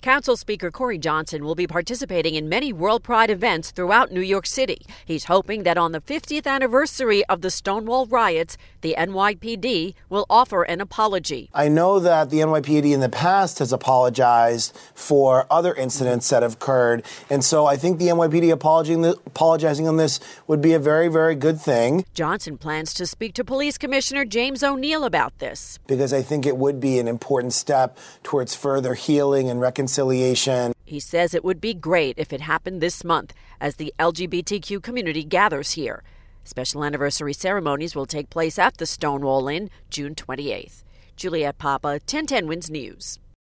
Council Speaker Corey Johnson will be participating in many World Pride events throughout New York City. He's hoping that on the 50th anniversary of the Stonewall riots, the NYPD will offer an apology. I know that the NYPD in the past has apologized for other incidents that have occurred, and so I think the NYPD apologizing on this would be a very, very good thing. Johnson plans to speak to Police Commissioner James O'Neill about this. Because I think it would be an important step towards further healing and reconciliation. He says it would be great if it happened this month as the LGBTQ community gathers here. Special anniversary ceremonies will take place at the Stonewall Inn June 28th. Juliette Papa, 1010 Wins News.